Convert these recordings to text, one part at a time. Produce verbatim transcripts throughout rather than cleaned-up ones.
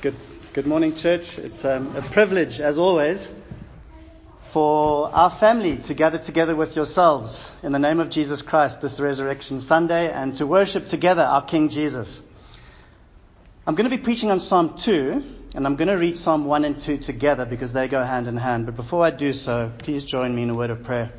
Good, good morning, church. It's um, a privilege, as always, for our family to gather together with yourselves in the name of Jesus Christ this Resurrection Sunday and to worship together our King Jesus. I'm going to be preaching on Psalm two, and I'm going to read Psalm one and two together because they go hand in hand. But before I do so, please join me in a word of prayer.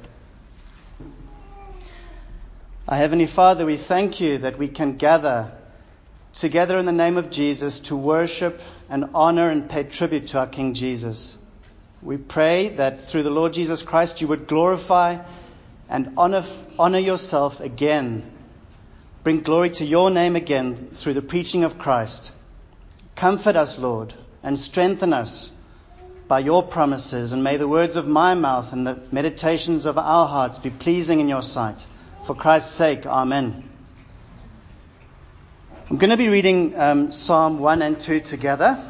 Our Heavenly Father, we thank you that we can gather together in the name of Jesus to worship and honor and pay tribute to our King Jesus. We pray that through the Lord Jesus Christ you would glorify and honor, honor yourself again. Bring glory to your name again through the preaching of Christ. Comfort us, Lord, and strengthen us by your promises. And may the words of my mouth and the meditations of our hearts be pleasing in your sight. For Christ's sake, amen. I'm going to be reading um, Psalm one and two together.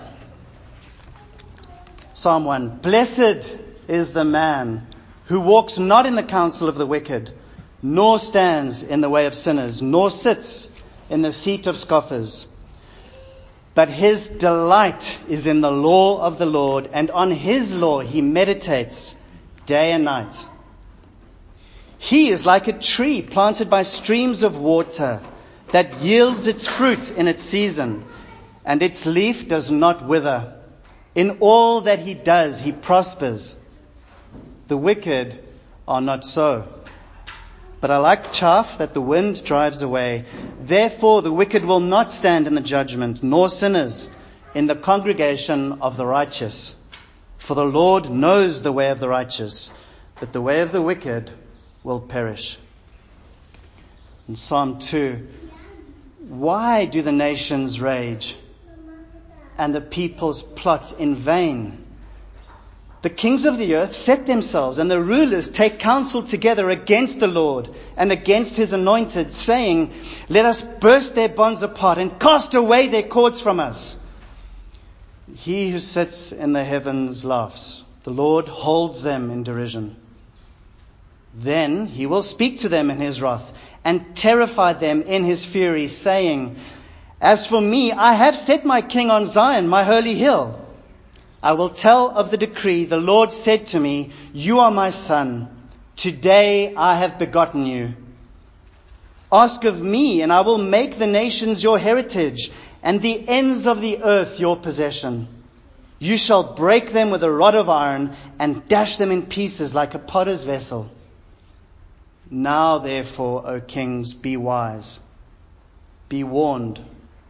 Psalm one. Blessed is the man who walks not in the counsel of the wicked, nor stands in the way of sinners, nor sits in the seat of scoffers. But his delight is in the law of the Lord, and on his law he meditates day and night. He is like a tree planted by streams of water, that yields its fruit in its season, and its leaf does not wither. In all that he does, he prospers. The wicked are not so, but are like chaff that the wind drives away. Therefore the wicked will not stand in the judgment, nor sinners in the congregation of the righteous. For the Lord knows the way of the righteous, but the way of the wicked will perish. In Psalm two, why do the nations rage and the peoples plot in vain? The kings of the earth set themselves, and the rulers take counsel together against the Lord and against his anointed, saying, let us burst their bonds apart and cast away their cords from us. He who sits in the heavens laughs. The Lord holds them in derision. Then he will speak to them in his wrath and terrify them in his fury, saying, as for me, I have set my king on Zion, my holy hill. I will tell of the decree. The Lord said to me, you are my son. Today I have begotten you. Ask of me, and I will make the nations your heritage, and the ends of the earth your possession. You shall break them with a rod of iron, and dash them in pieces like a potter's vessel. Now, therefore, O kings, be wise. Be warned,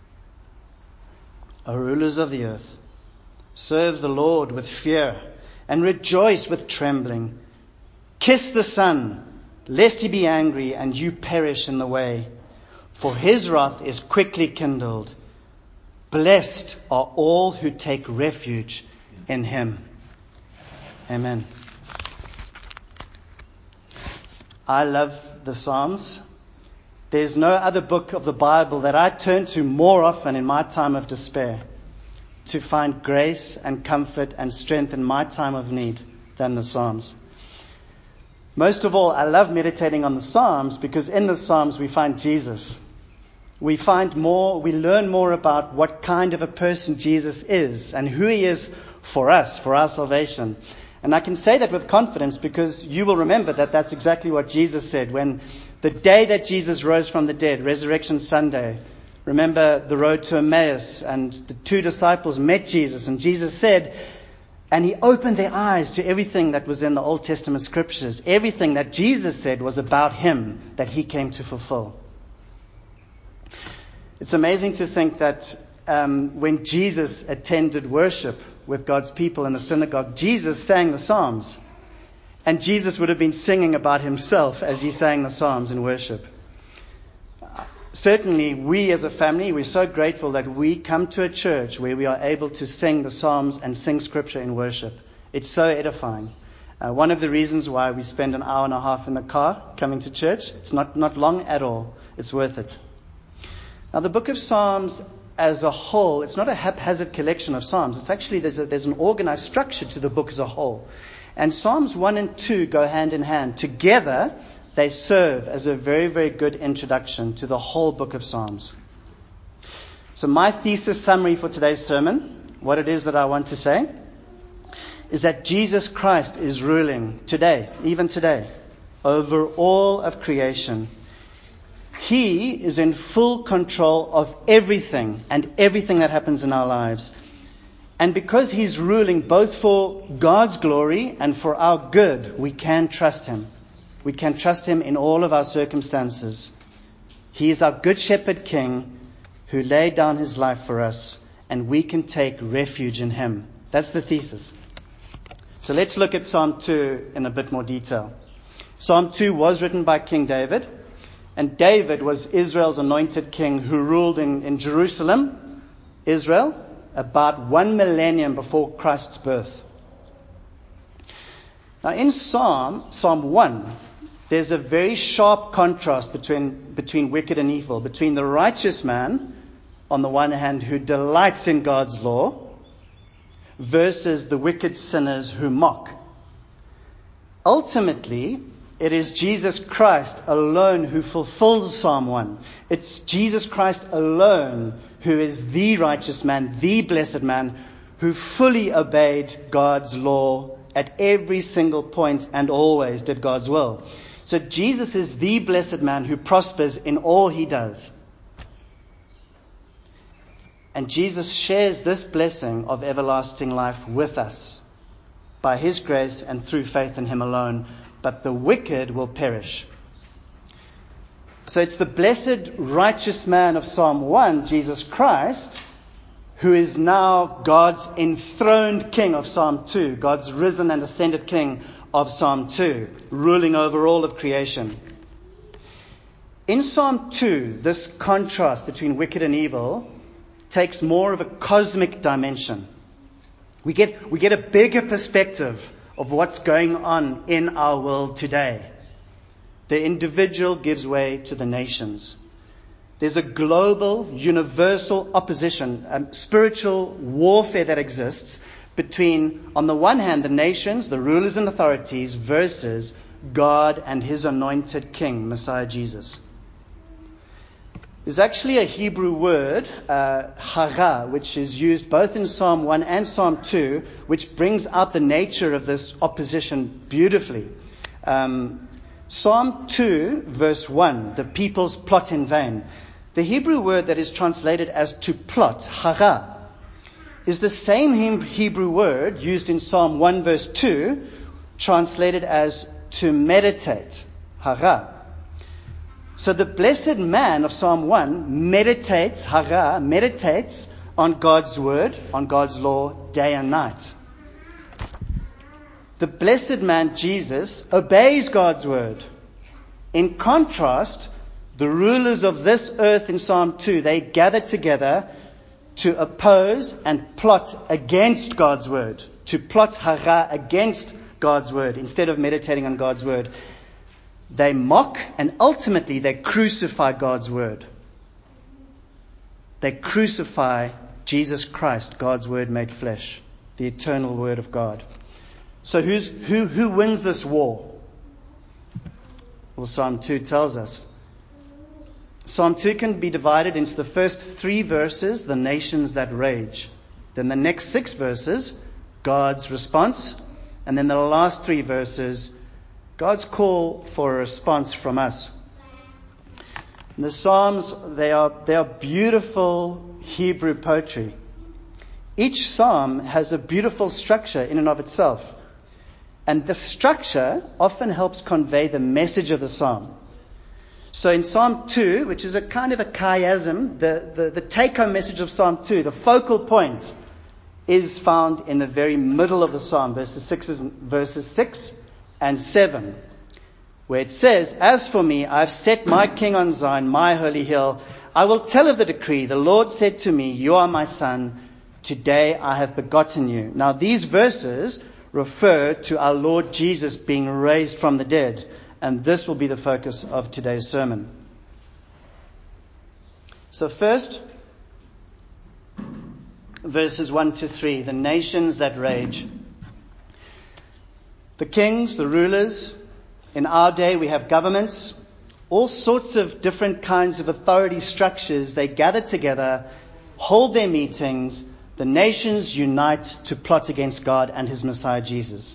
O rulers of the earth. Serve the Lord with fear and rejoice with trembling. Kiss the Son, lest he be angry and you perish in the way. For his wrath is quickly kindled. Blessed are all who take refuge in him. Amen. I love the Psalms. There's no other book of the Bible that I turn to more often in my time of despair to find grace and comfort and strength in my time of need than the Psalms. Most of all, I love meditating on the Psalms because in the Psalms we find Jesus. We find more, we learn more about what kind of a person Jesus is and who he is for us, for our salvation. And I can say that with confidence because you will remember that that's exactly what Jesus said when the day that Jesus rose from the dead, Resurrection Sunday, remember the road to Emmaus, and the two disciples met Jesus, and Jesus said, and he opened their eyes to everything that was in the Old Testament scriptures. Everything that Jesus said was about him that he came to fulfill. It's amazing to think that um, when Jesus attended worship with God's people in the synagogue, Jesus sang the Psalms. And Jesus would have been singing about himself as he sang the Psalms in worship. Certainly, we as a family, we're so grateful that we come to a church where we are able to sing the Psalms and sing Scripture in worship. It's so edifying. Uh, one of the reasons why we spend an hour and a half in the car coming to church, it's not, not long at all. It's worth it. Now, the book of Psalms as a whole, it's not a haphazard collection of Psalms. It's actually, there's, a, there's an organized structure to the book as a whole. And Psalms one and two go hand in hand. Together, they serve as a very, very good introduction to the whole book of Psalms. So my thesis summary for today's sermon what it is that I want to say is that Jesus Christ is ruling today, even today, over all of creation. He is in full control of everything and everything that happens in our lives. And because He's ruling both for God's glory and for our good, we can trust Him. We can trust Him in all of our circumstances. He is our good shepherd king who laid down His life for us, and we can take refuge in Him. That's the thesis. So let's look at Psalm two in a bit more detail. Psalm two was written by King David, and David was Israel's anointed king who ruled in, in Jerusalem, Israel, about one millennium before Christ's birth. Now in Psalm, Psalm one, there's a very sharp contrast between, between wicked and evil, between the righteous man, on the one hand, who delights in God's law, versus the wicked sinners who mock. Ultimately, it is Jesus Christ alone who fulfills Psalm one. It's Jesus Christ alone who is the righteous man, the blessed man, who fully obeyed God's law at every single point and always did God's will. So Jesus is the blessed man who prospers in all He does. And Jesus shares this blessing of everlasting life with us by His grace and through faith in Him alone. But the wicked will perish. So it's the blessed righteous man of Psalm one, Jesus Christ, who is now God's enthroned king of Psalm two, God's risen and ascended king of Psalm two, ruling over all of creation. In Psalm two, this contrast between wicked and evil takes more of a cosmic dimension. We get, we get a bigger perspective of what's going on in our world today. The individual gives way to the nations. There's a global, universal opposition, um, spiritual warfare that exists between, on the one hand, the nations, the rulers and authorities, versus God and His anointed King, Messiah Jesus. There's actually a Hebrew word, uh, hara, which is used both in Psalm one and Psalm two, which brings out the nature of this opposition beautifully. Um, Psalm two, verse one, the peoples plot in vain. The Hebrew word that is translated as to plot, hara, is the same Hebrew word used in Psalm one, verse two, translated as to meditate, hara. So the blessed man of Psalm one meditates, hara, meditates on God's word, on God's law, day and night. The blessed man, Jesus, obeys God's word. In contrast, the rulers of this earth in Psalm two, they gather together to oppose and plot against God's word, to plot hara against God's word instead of meditating on God's word. They mock and ultimately they crucify God's word. They crucify Jesus Christ, God's word made flesh, the eternal word of God. So who's, who, who wins this war? Well, Psalm two tells us. Psalm two can be divided into the first three verses, the nations that rage. Then the next six verses, God's response. And then the last three verses, God's call for a response from us. And the Psalms, they are, they are beautiful Hebrew poetry. Each Psalm has a beautiful structure in and of itself. And the structure often helps convey the message of the Psalm. So in Psalm two, which is a kind of a chiasm, the, the, the take-home message of Psalm two, the focal point, is found in the very middle of the Psalm, verses six, verses six and seven, where it says, "As for me, I have set my king on Zion, my holy hill. I will tell of the decree. The Lord said to me, you are my son. Today I have begotten you." Now these verses refer to our Lord Jesus being raised from the dead. And this will be the focus of today's sermon. So first, verses one to three, the nations that rage. The kings, the rulers. In our day we have governments, all sorts of different kinds of authority structures. They gather together, hold their meetings, The nations unite to plot against God and his Messiah Jesus.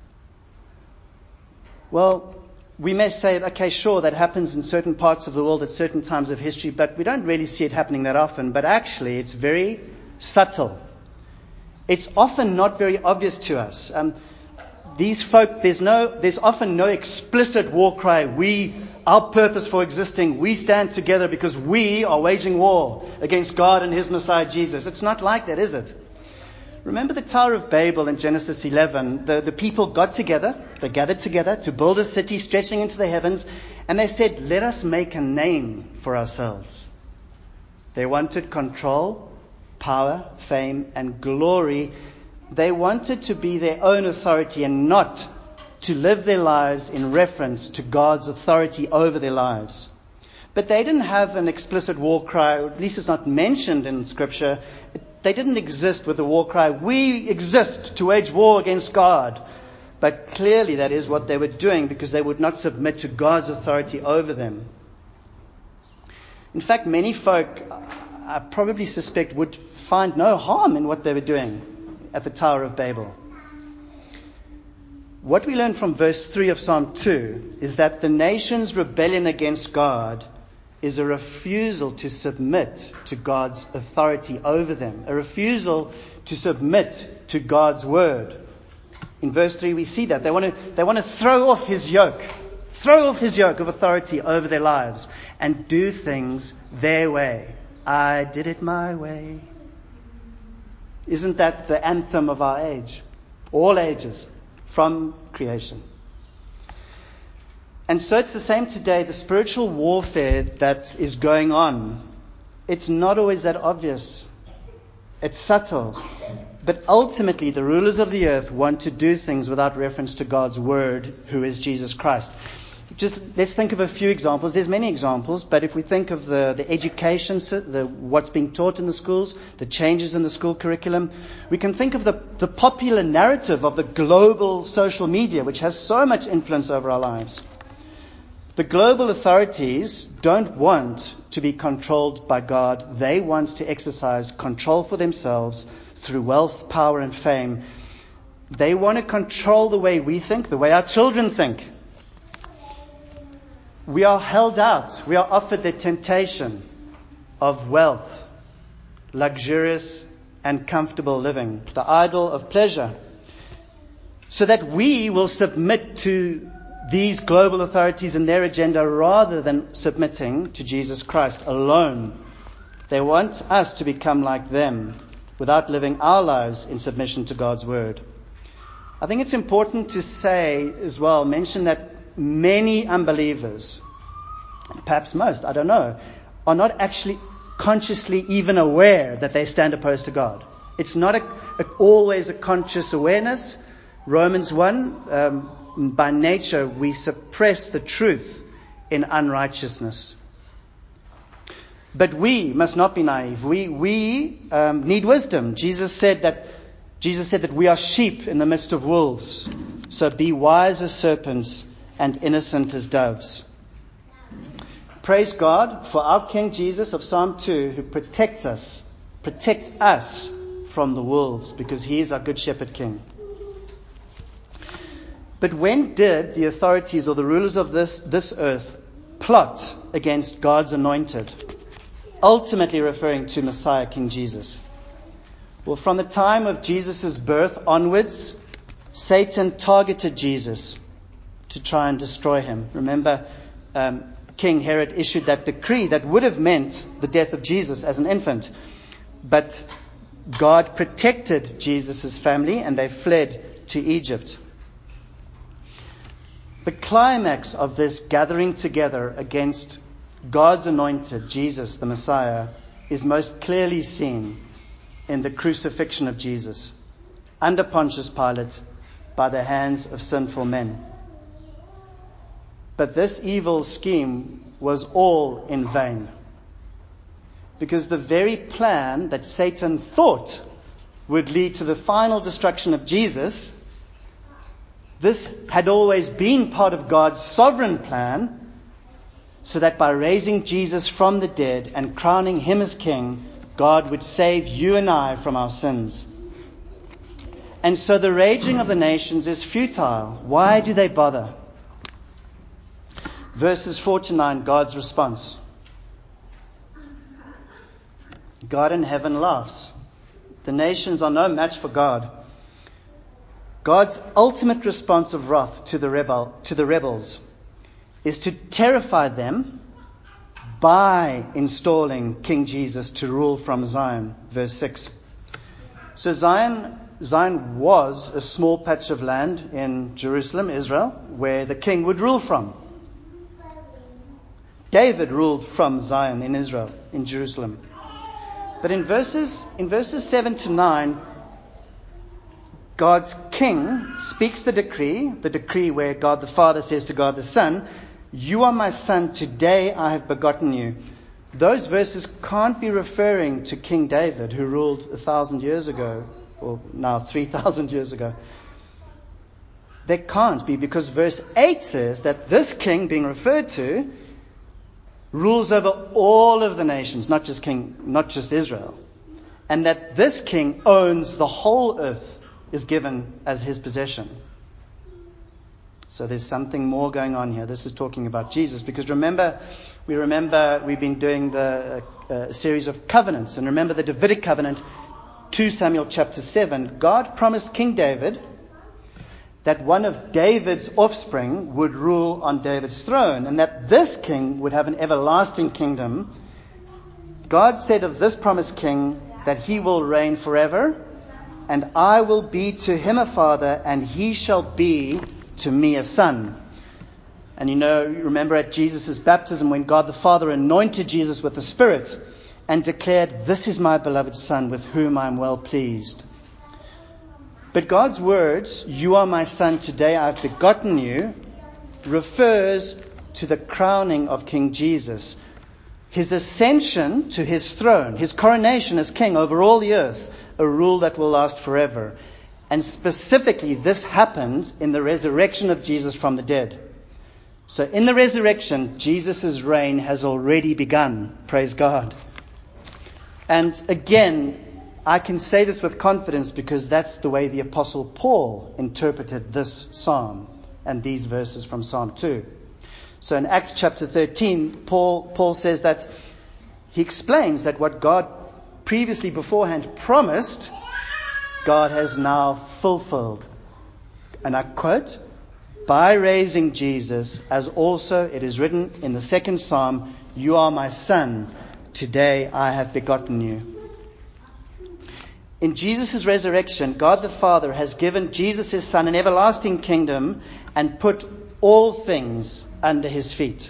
Well, we may say, okay, sure, that happens in certain parts of the world at certain times of history, but we don't really see it happening that often. But actually, it's very subtle. It's often not very obvious to us. Um, these folk, there's no, there's often no explicit war cry. We, our purpose for existing, we stand together because we are waging war against God and his Messiah Jesus. It's not like that, is it? Remember the Tower of Babel in Genesis eleven? The, the people got together, they gathered together to build a city stretching into the heavens, and they said, let us make a name for ourselves. They wanted control, power, fame, and glory. They wanted to be their own authority and not to live their lives in reference to God's authority over their lives. But they didn't have an explicit war cry, or at least it's not mentioned in Scripture. They didn't exist with the war cry, we exist to wage war against God. But clearly that is what they were doing, because they would not submit to God's authority over them. In fact, many folk, I probably suspect, would find no harm in what they were doing at the Tower of Babel. What we learn from verse three of Psalm two is that the nation's rebellion against God is a refusal to submit to God's authority over them, a refusal to submit to God's word. In verse three we see that. They want to, they want to throw off his yoke, throw off his yoke of authority over their lives and do things their way. I did it my way. Isn't that the anthem of our age? All ages, from creation. And so it's the same today. The spiritual warfare that is going on, it's not always that obvious. It's subtle. But ultimately, the rulers of the earth want to do things without reference to God's word, who is Jesus Christ. Just let's think of a few examples. There's many examples, but if we think of the, the education, the, what's being taught in the schools, the changes in the school curriculum, we can think of the, the popular narrative of the global social media, which has so much influence over our lives. The global authorities don't want to be controlled by God. They want to exercise control for themselves through wealth, power, and fame. They want to control the way we think, the way our children think. We are held out. We are offered the temptation of wealth, luxurious and comfortable living, the idol of pleasure, so that we will submit to these global authorities and their agenda rather than submitting to Jesus Christ alone. They want us to become like them without living our lives in submission to God's word. I think it's important to say as well, mention that many unbelievers, perhaps most, I don't know, are not actually consciously even aware that they stand opposed to God. It's not a, a, always a conscious awareness. Romans one, um, by nature, we suppress the truth in unrighteousness. But we must not be naive. We we um, need wisdom. Jesus said that Jesus said that we are sheep in the midst of wolves. So be wise as serpents and innocent as doves. Praise God for our King Jesus of Psalm two, who protects us, protects us from the wolves, because he is our good shepherd king. But when did the authorities or the rulers of this, this earth plot against God's anointed? Ultimately referring to Messiah, King Jesus. Well, from the time of Jesus' birth onwards, Satan targeted Jesus to try and destroy him. Remember, um, King Herod issued that decree that would have meant the death of Jesus as an infant. But God protected Jesus' family and they fled to Egypt. The climax of this gathering together against God's anointed, Jesus, the Messiah, is most clearly seen in the crucifixion of Jesus under Pontius Pilate by the hands of sinful men. But this evil scheme was all in vain, because the very plan that Satan thought would lead to the final destruction of Jesus, this had always been part of God's sovereign plan, so that by raising Jesus from the dead and crowning him as king, God would save you and I from our sins. And so the raging of the nations is futile. Why do they bother? Verses four to nine, God's response. God in heaven laughs. The nations are no match for God. God's ultimate response of wrath to the rebel, to the rebels is to terrify them by installing King Jesus to rule from Zion. Verse six. So Zion, Zion was a small patch of land in Jerusalem, Israel, where the king would rule from. David ruled from Zion in Israel, in Jerusalem. But in verses, in verses seven to nine, God's king speaks the decree, the decree where God the Father says to God the Son, "You are my son, today I have begotten you." Those verses can't be referring to King David, who ruled a thousand years ago, or now three thousand years ago. They can't be, because verse eight says that this king being referred to rules over all of the nations, not just king, not just Israel. And that this king owns the whole earth, is given as his possession. So there's something more going on here. This is talking about Jesus, because remember, we remember we've been doing the uh, series of covenants, and remember the Davidic covenant, Second Samuel chapter seven. God promised King David that one of David's offspring would rule on David's throne, and that this king would have an everlasting kingdom. God said of this promised king that he will reign forever, and I will be to him a father, and he shall be to me a son. And you know, you remember at Jesus' baptism when God the Father anointed Jesus with the Spirit and declared, "This is my beloved Son with whom I am well pleased." But God's words, "You are my son, today I have begotten you," refers to the crowning of King Jesus. His ascension to his throne, his coronation as king over all the earth, a rule that will last forever. And specifically, this happens in the resurrection of Jesus from the dead. So in the resurrection, Jesus' reign has already begun. Praise God. And again, I can say this with confidence because that's the way the Apostle Paul interpreted this psalm and these verses from Psalm two. So in Acts chapter thirteen, Paul, Paul says that he explains that what God previously beforehand promised, God has now fulfilled. And I quote, "By raising Jesus, as also it is written in the second psalm, 'You are my son, today I have begotten you.'" In Jesus' resurrection, God the Father has given Jesus his Son an everlasting kingdom and put all things under his feet.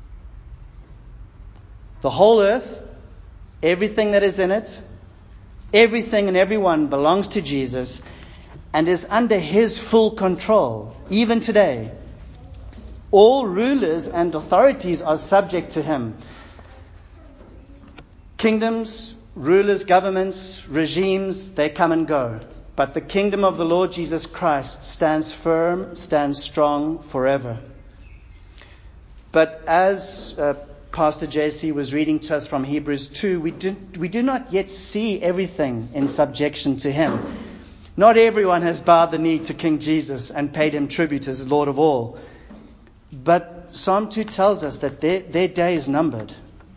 The whole earth, everything that is in it, everything and everyone belongs to Jesus and is under his full control, even today. All rulers and authorities are subject to him. Kingdoms, rulers, governments, regimes, they come and go. But the kingdom of the Lord Jesus Christ stands firm, stands strong forever. But as uh, Pastor J C was reading to us from Hebrews two, we do, we do not yet see everything in subjection to him. Not everyone has bowed the knee to King Jesus and paid him tribute as Lord of all. But Psalm two tells us that their, their day is numbered.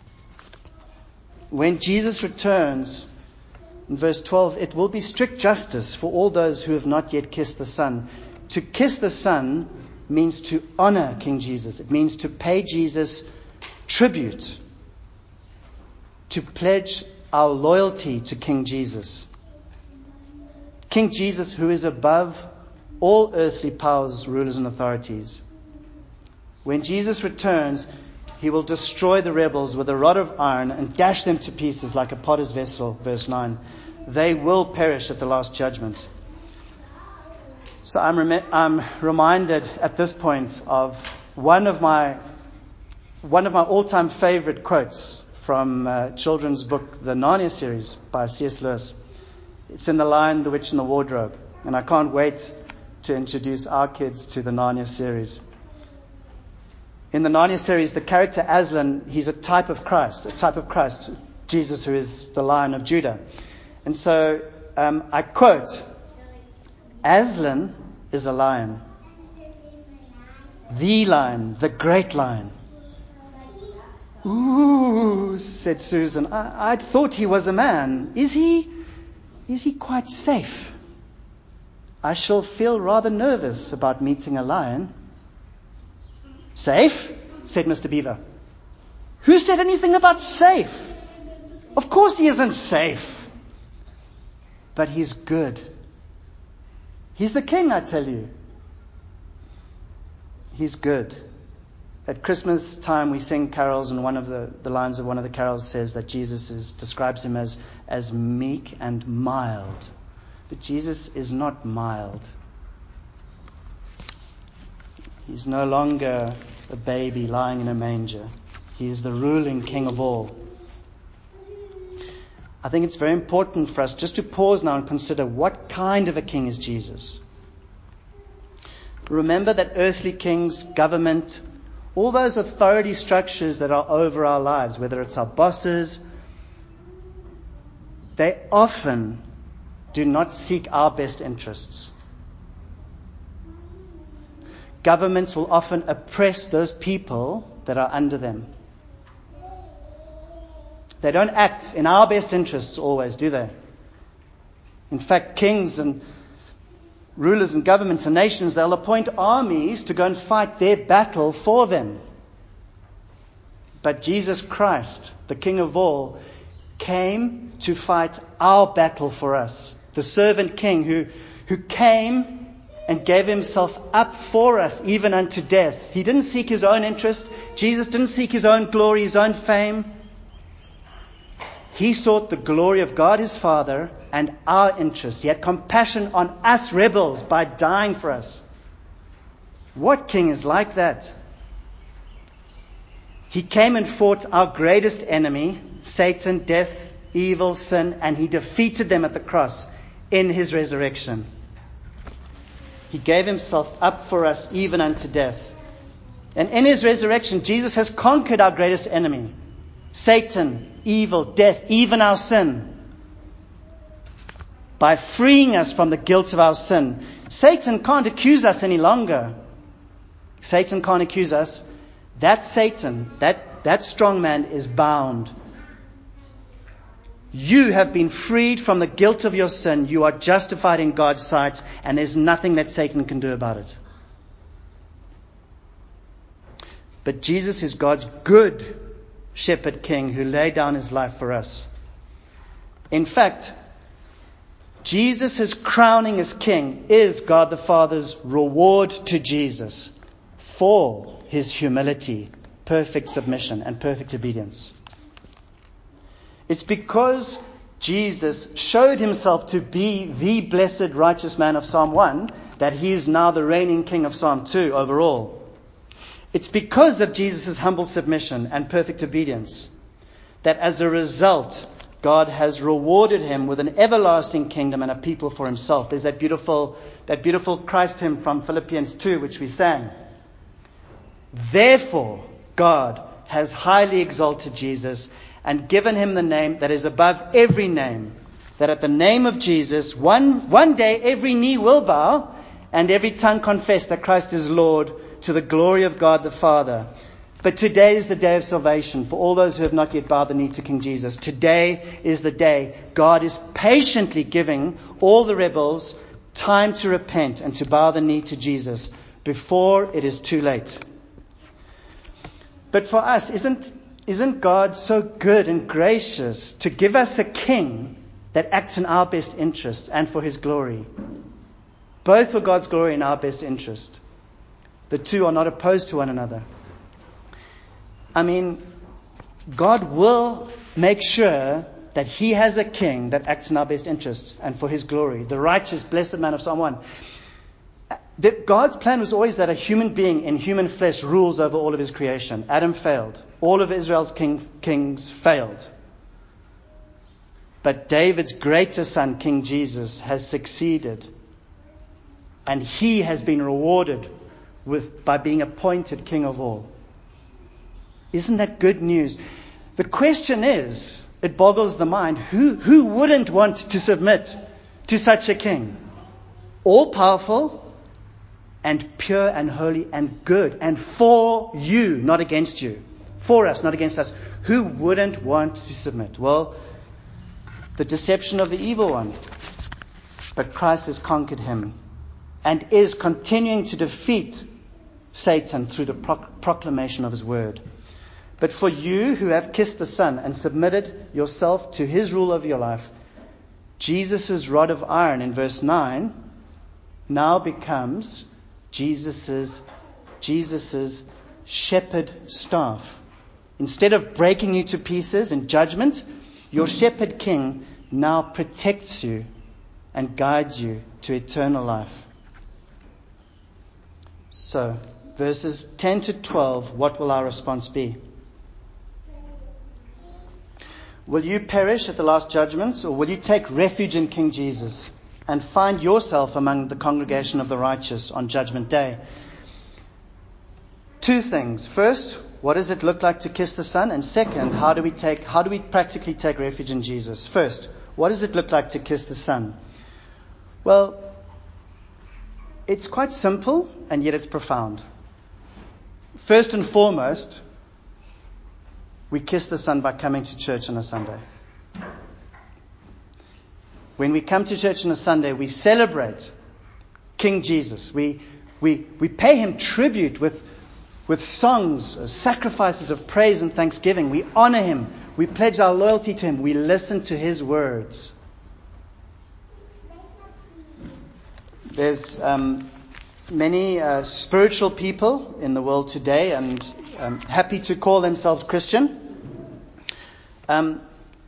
When Jesus returns, in verse twelve, it will be strict justice for all those who have not yet kissed the Son. To kiss the Son means to honor King Jesus. It means to pay Jesus tribute, to pledge our loyalty to King Jesus. King Jesus, who is above all earthly powers, rulers, and authorities. When Jesus returns, he will destroy the rebels with a rod of iron and dash them to pieces like a potter's vessel, verse nine. They will perish at the last judgment. So I'm, rem- I'm reminded at this point of one of my one of my all-time favorite quotes from uh, children's book, the Narnia series by C S Lewis. It's in The Lion, the Witch, and the Wardrobe. And I can't wait to introduce our kids to the Narnia series. In the Narnia series, the character Aslan, he's a type of Christ, a type of Christ. Jesus, who is the Lion of Judah. And so um, I quote, Aslan is a lion. The lion, the great lion. Ooh, said Susan. I, I'd thought he was a man. Is he? Is he quite safe? I shall feel rather nervous about meeting a lion. Safe? Said Mister Beaver. Who said anything about safe? Of course he isn't safe. But he's good. He's the king, I tell you. He's good. At Christmas time, we sing carols, and one of the, the lines of one of the carols says that Jesus is, describes him as, as meek and mild. But Jesus is not mild. He's no longer a baby lying in a manger. He is the ruling King of all. I think it's very important for us just to pause now and consider what kind of a king is Jesus. Remember that earthly kings, government, all those authority structures that are over our lives, whether it's our bosses, they often do not seek our best interests. Governments will often oppress those people that are under them. They don't act in our best interests always, do they? In fact, kings and rulers and governments and nations, they'll appoint armies to go and fight their battle for them. But Jesus Christ, the King of all, came to fight our battle for us. The servant king who, who came and gave himself up for us, even unto death. He didn't seek his own interest. Jesus didn't seek his own glory, his own fame. He sought the glory of God his Father and our interests. He had compassion on us rebels by dying for us. What king is like that? He came and fought our greatest enemy, Satan, death, evil, sin, and he defeated them at the cross in his resurrection. He gave himself up for us even unto death. And in his resurrection, Jesus has conquered our greatest enemy, Satan, evil, death, even our sin. By freeing us from the guilt of our sin. Satan can't accuse us any longer. Satan can't accuse us. That Satan, that, that strong man is bound. You have been freed from the guilt of your sin. You are justified in God's sight, and there's nothing that Satan can do about it. But Jesus is God's good shepherd king who laid down his life for us. In fact, Jesus' crowning as king is God the Father's reward to Jesus for his humility, perfect submission, and perfect obedience. It's because Jesus showed himself to be the blessed righteous man of Psalm one that he is now the reigning king of Psalm two overall. It's because of Jesus' humble submission and perfect obedience that as a result, God has rewarded him with an everlasting kingdom and a people for himself. There's that beautiful, that beautiful Christ hymn from Philippians two, which we sang. Therefore, God has highly exalted Jesus and given him the name that is above every name, that at the name of Jesus, one, one day every knee will bow and every tongue confess that Christ is Lord, to the glory of God the Father. But today is the day of salvation for all those who have not yet bowed the knee to King Jesus. Today is the day God is patiently giving all the rebels time to repent and to bow the knee to Jesus before it is too late. But for us, isn't, isn't God so good and gracious to give us a king that acts in our best interest and for his glory? Both for God's glory and our best interest. The two are not opposed to one another. I mean, God will make sure that he has a king that acts in our best interests and for his glory. The righteous, blessed man of Psalm one. The, God's plan was always that a human being in human flesh rules over all of his creation. Adam failed. All of Israel's king, kings failed. But David's greater son, King Jesus, has succeeded. And he has been rewarded with by being appointed king of all. Isn't that good news? The question is, It boggles the mind. Who, who wouldn't want to submit to such a king? All powerful and pure and holy and good and for you, not against you. For us, not against us. Who wouldn't want to submit? Well, the deception of the evil one. But Christ has conquered him and is continuing to defeat Satan through the pro- proclamation of his word. But for you who have kissed the Son and submitted yourself to his rule of your life, Jesus' rod of iron in verse nine now becomes Jesus' Jesus's shepherd staff. Instead of breaking you to pieces in judgment, your shepherd king now protects you and guides you to eternal life. So, verses ten to twelve, what will our response be? Will you perish at the last judgment, or will you take refuge in King Jesus and find yourself among the congregation of the righteous on Judgment Day? Two things. First, what does it look like to kiss the Son? And second, how do we take, how do we practically take refuge in Jesus? First, what does it look like to kiss the Son? Well, it's quite simple, and yet it's profound. First and foremost, we kiss the Son by coming to church on a Sunday. When we come to church on a Sunday, we celebrate King Jesus. We we we pay him tribute with with songs, sacrifices of praise and thanksgiving. We honor him. We pledge our loyalty to him. We listen to his words. There's um, many uh, spiritual people in the world today, and um, happy to call themselves Christian. Um,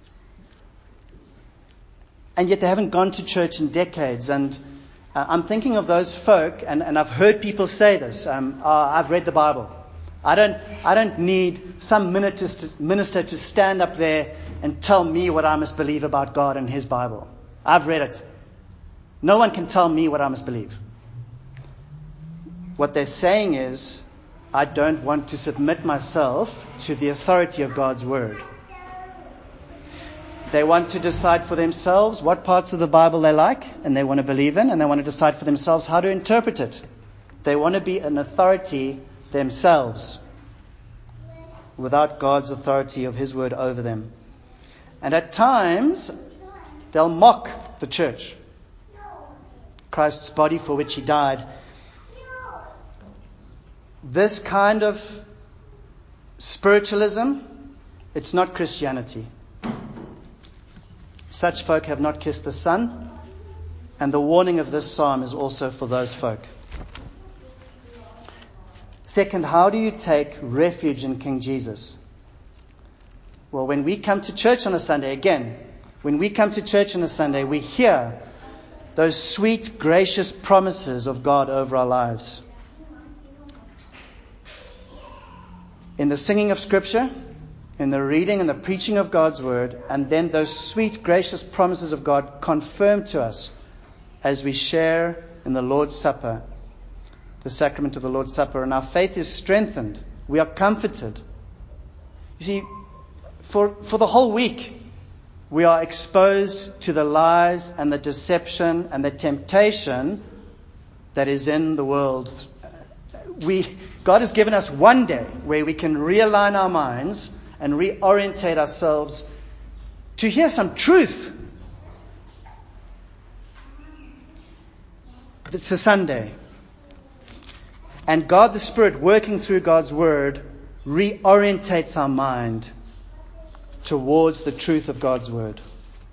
and yet they haven't gone to church in decades. And uh, I'm thinking of those folk, and, and I've heard people say this. Um, oh, I've read the Bible. I don't, I don't need some minister to, minister to stand up there and tell me what I must believe about God and his Bible. I've read it. No one can tell me what I must believe. What they're saying is, I don't want to submit myself to the authority of God's word. They want to decide for themselves what parts of the Bible they like and they want to believe in, and they want to decide for themselves how to interpret it. They want to be an authority themselves without God's authority of his word over them. And at times, they'll mock the church, Christ's body for which he died. This kind of spiritualism, it's not Christianity. Such folk have not kissed the Son, and the warning of this psalm is also for those folk. Second, how do you take refuge in King Jesus? Well, when we come to church on a Sunday, again, when we come to church on a Sunday, we hear those sweet, gracious promises of God over our lives. In the singing of Scripture, in the reading and the preaching of God's word, and then those sweet, gracious promises of God confirmed to us as we share in the Lord's Supper, the sacrament of the Lord's Supper, and our faith is strengthened. We are comforted. You see, for, for the whole week, we are exposed to the lies and the deception and the temptation that is in the world. We, God has given us one day where we can realign our minds and reorientate ourselves to hear some truth. It's a Sunday. And God the Spirit, working through God's Word, reorientates our mind towards the truth of God's Word.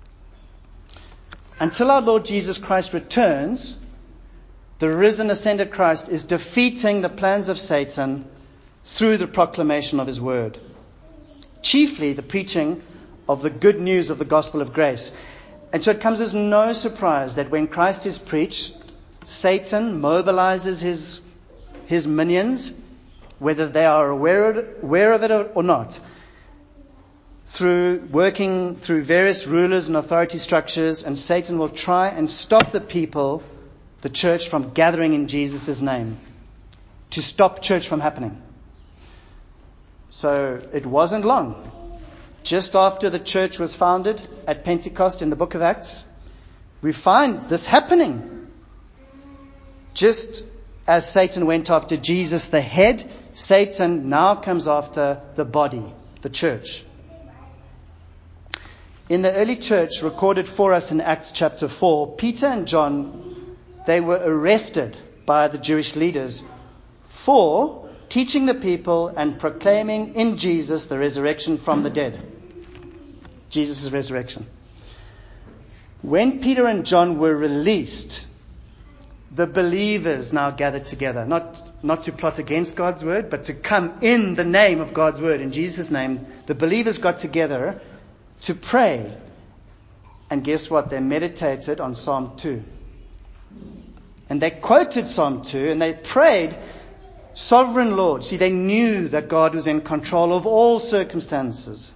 Until our Lord Jesus Christ returns, the risen, ascended Christ is defeating the plans of Satan through the proclamation of his Word. Chiefly the preaching of the good news of the gospel of grace. And so it comes as no surprise that when Christ is preached, Satan mobilizes his, his minions, whether they are aware of it, aware of it or not, through working through various rulers and authority structures, and Satan will try and stop the people, the church, from gathering in Jesus' name, to stop church from happening. So it wasn't long just after the church was founded at Pentecost in the book of Acts, we find this happening. Just as Satan went after Jesus, the head, Satan now comes after the body, the church. In the early church, recorded for us in Acts chapter four, Peter and John, they were arrested by the Jewish leaders for teaching the people and proclaiming in Jesus the resurrection from the dead. Jesus' resurrection. When Peter and John were released, the believers now gathered together, not, not to plot against God's word, but to come in the name of God's word, in Jesus' name. The believers got together to pray. And guess what? They meditated on Psalm two. And they quoted Psalm two and they prayed, Sovereign Lord. See, they knew that God was in control of all circumstances.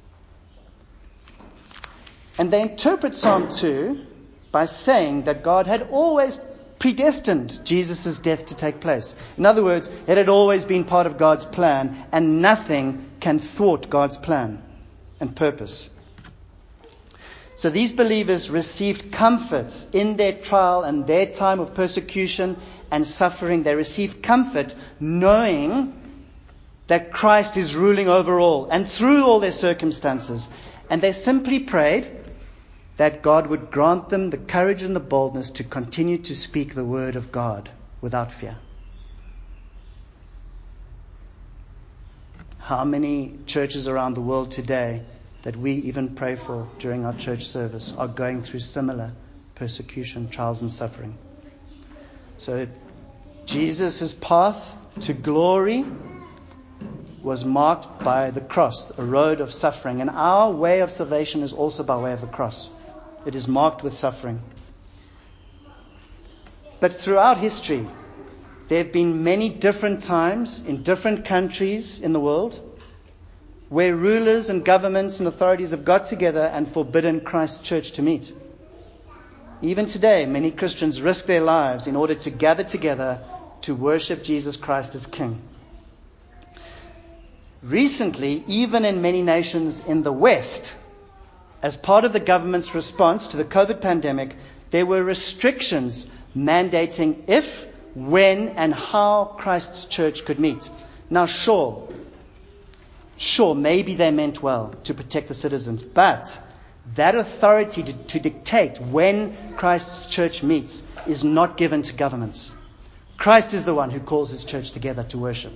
And they interpret Psalm two by saying that God had always predestined Jesus' death to take place. In other words, it had always been part of God's plan, and nothing can thwart God's plan and purpose. So these believers received comfort in their trial and their time of persecution and suffering. They received comfort knowing that Christ is ruling over all and through all their circumstances. And they simply prayed that God would grant them the courage and the boldness to continue to speak the word of God without fear. How many churches around the world today that we even pray for during our church service are going through similar persecution, trials and suffering? So Jesus' path to glory was marked by the cross, a road of suffering. And our way of salvation is also by way of the cross. It is marked with suffering. But throughout history, there have been many different times in different countries in the world where rulers and governments and authorities have got together and forbidden Christ's church to meet. Even today, many Christians risk their lives in order to gather together to worship Jesus Christ as King. Recently, even in many nations in the West, as part of the government's response to the COVID pandemic, there were restrictions mandating if, when, and how Christ's church could meet. Now, sure, sure, maybe they meant well to protect the citizens, but that authority to, to dictate when Christ's church meets is not given to governments. Christ is the one who calls his church together to worship.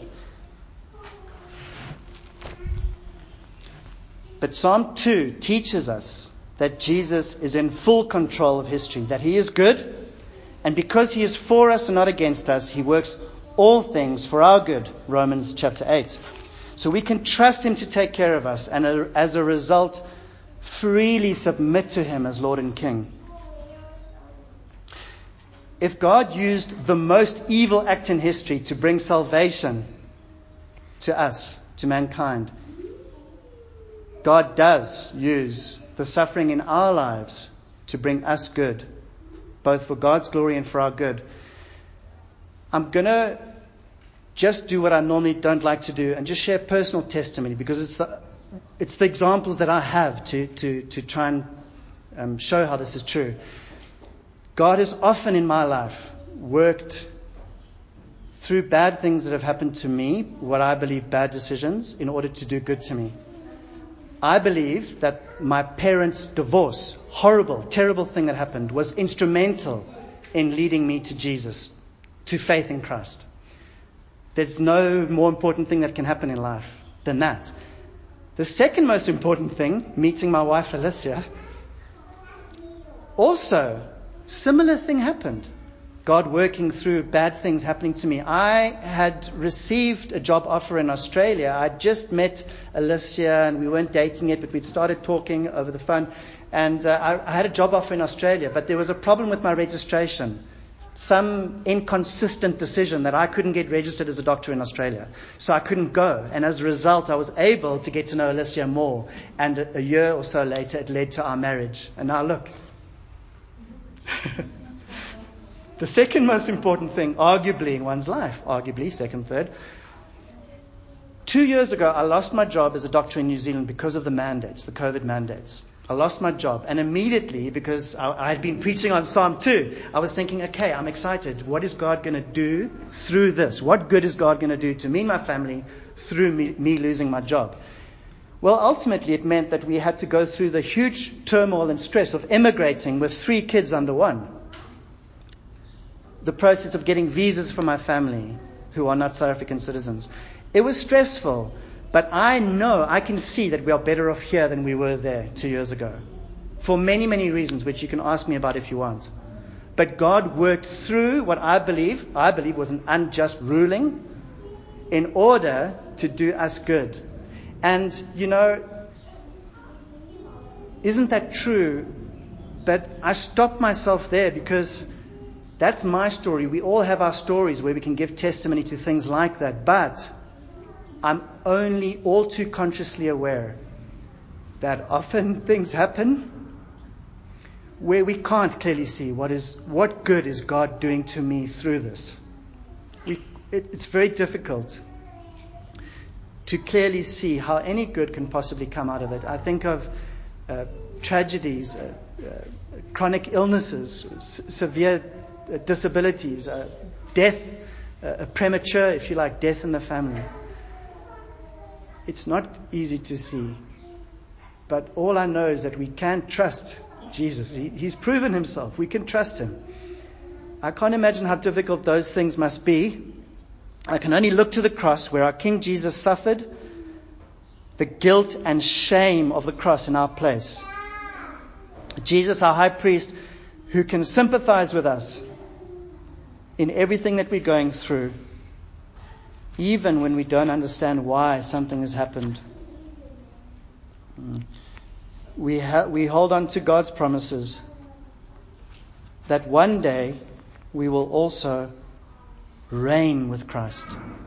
But Psalm two teaches us that Jesus is in full control of history, that he is good, and because he is for us and not against us, he works all things for our good, Romans chapter eight. So we can trust him to take care of us, and as a result, freely submit to him as Lord and King. If God used the most evil act in history to bring salvation to us, to mankind, God does use the suffering in our lives to bring us good, both for God's glory and for our good. I'm going to just do what I normally don't like to do and just share personal testimony, because it's the, it's the examples that I have to, to, to try and um, show how this is true. God has often in my life worked through bad things that have happened to me, what I believe bad decisions, in order to do good to me. I believe that my parents' divorce, horrible, terrible thing that happened, was instrumental in leading me to Jesus, to faith in Christ. There's no more important thing that can happen in life than that. The second most important thing, meeting my wife Alicia, also, similar thing happened. God working through bad things happening to me. I had received a job offer in Australia. I'd just met Alicia and we weren't dating yet, but we'd started talking over the phone. And uh, I, I had a job offer in Australia, but there was a problem with my registration. Some inconsistent decision that I couldn't get registered as a doctor in Australia. So I couldn't go. And as a result, I was able to get to know Alicia more. And a, a year or so later, it led to our marriage. And now look. The second most important thing, arguably in one's life, arguably, second, third, Two years ago, I lost my job as a doctor in New Zealand because of the mandates, the COVID mandates. I lost my job. And immediately, because I, I had been preaching on Psalm two, I was thinking, okay, I'm excited. What is God going to do through this? What good is God going to do to me and my family through me, me losing my job? Well, ultimately, it meant that we had to go through the huge turmoil and stress of immigrating with three kids under one. The process of getting visas for my family who are not South African citizens. It was stressful, but I know, I can see that we are better off here than we were there two years ago. For many, many reasons, which you can ask me about if you want. But God worked through what I believe, I believe was an unjust ruling in order to do us good. And, you know, isn't that true? But I stopped myself there because that's my story. We all have our stories where we can give testimony to things like that. But I'm only all too consciously aware that often things happen where we can't clearly see what is what good is God doing to me through this. We, it, it's very difficult to clearly see how any good can possibly come out of it. I think of uh, tragedies, uh, uh, chronic illnesses, s- severe uh, disabilities, uh, death, uh, premature, if you like, death in the family. It's not easy to see. But all I know is that we can trust Jesus. He, he's proven himself. We can trust him. I can't imagine how difficult those things must be. I can only look to the cross where our King Jesus suffered the guilt and shame of the cross in our place. Jesus, our high priest, who can sympathize with us in everything that we're going through, even when we don't understand why something has happened. We ha- we hold on to God's promises that one day we will also reign with Christ.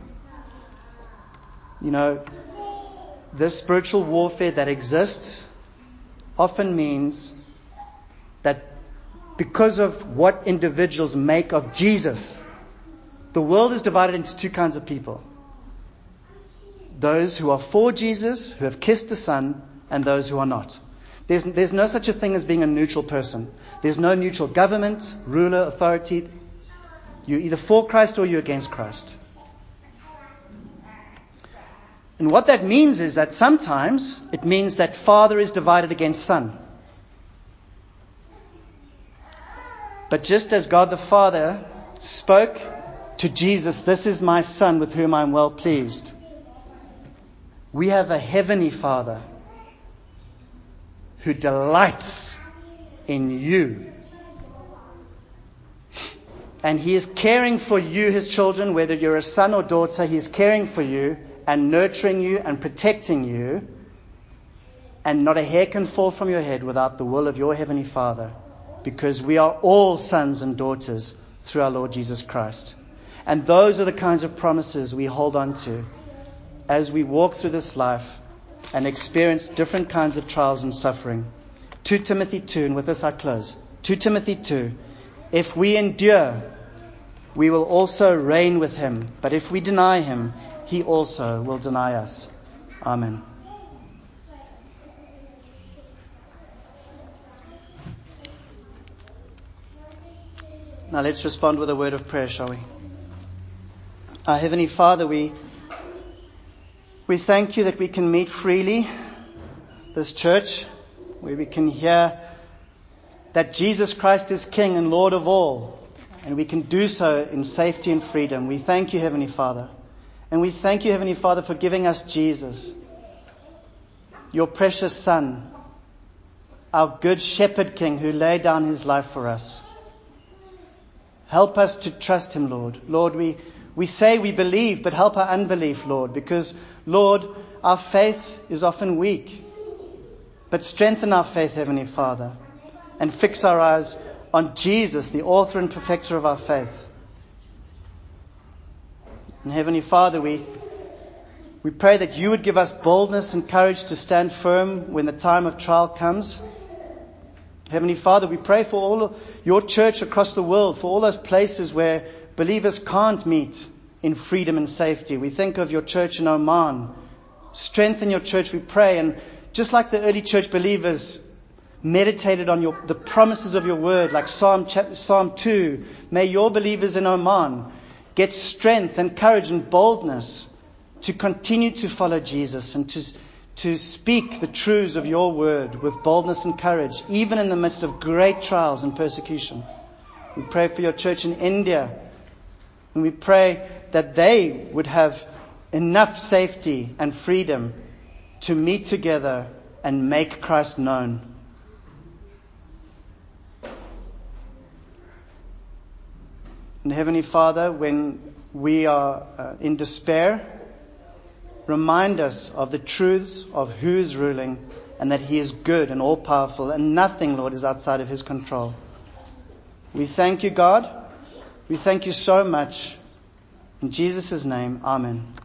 You know, this spiritual warfare that exists often means that because of what individuals make of Jesus, the world is divided into two kinds of people. Those who are for Jesus, who have kissed the Son, and those who are not. There's, there's no such a thing as being a neutral person. There's no neutral government, ruler, authority. You're either for Christ or you're against Christ. And what that means is that sometimes it means that Father is divided against Son. But just as God the Father spoke to Jesus, "This is my Son with whom I'm well pleased," we have a heavenly Father who delights in you. And he is caring for you, his children, whether you're a son or daughter. He's caring for you and nurturing you and protecting you. And not a hair can fall from your head without the will of your heavenly Father, because we are all sons and daughters through our Lord Jesus Christ. And those are the kinds of promises we hold on to as we walk through this life and experience different kinds of trials and suffering. Second Timothy two, and with this I close. Second Timothy two, if we endure, we will also reign with him. But if we deny him, he also will deny us. Amen. Now let's respond with a word of prayer, shall we? Our Heavenly Father, we we thank you that we can meet freely, this church, where we can hear that Jesus Christ is King and Lord of all, and we can do so in safety and freedom. We thank you, Heavenly Father. And we thank you, Heavenly Father, for giving us Jesus, your precious Son, our good shepherd King who laid down his life for us. Help us to trust him, Lord. Lord, we, we say we believe, but help our unbelief, Lord, because, Lord, our faith is often weak. But strengthen our faith, Heavenly Father, and fix our eyes on Jesus, the author and perfecter of our faith. And Heavenly Father, we, we pray that you would give us boldness and courage to stand firm when the time of trial comes. Heavenly Father, we pray for all of your church across the world, for all those places where believers can't meet in freedom and safety. We think of your church in Oman. Strengthen your church, we pray. And just like the early church believers meditated on your, the promises of your word, like Psalm, Psalm two, may your believers in Oman get strength and courage and boldness to continue to follow Jesus and to, to speak the truths of your word with boldness and courage, even in the midst of great trials and persecution. We pray for your church in India, and we pray that they would have enough safety and freedom to meet together and make Christ known. And Heavenly Father, when we are uh, in despair, remind us of the truths of who is ruling and that He is good and all-powerful, and nothing, Lord, is outside of His control. We thank you, God. We thank you so much. In Jesus' name, Amen.